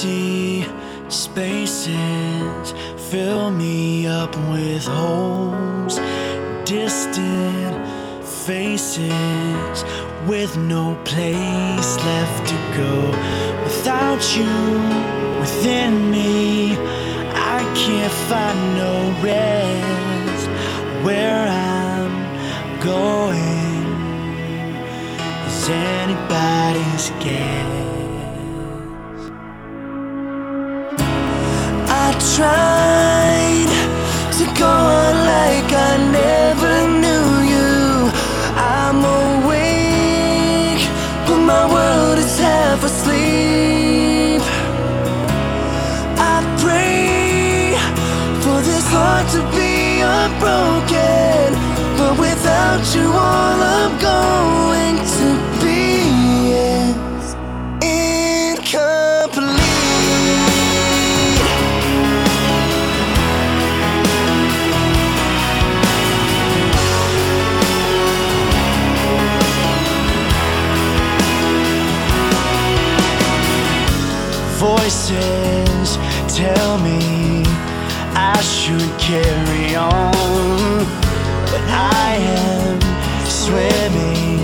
Empty spaces fill me up with holes, distant faces with no place left to go. Without you within me, I can't find no rest. Where I'm going is anybody's guess. I tried to go on like I never knew you. I'm awake, but my world is half asleep. I pray for this heart to be unbroken, but without you all I'm going to be is incomplete. Voices tell me I should carry on, but I am swimming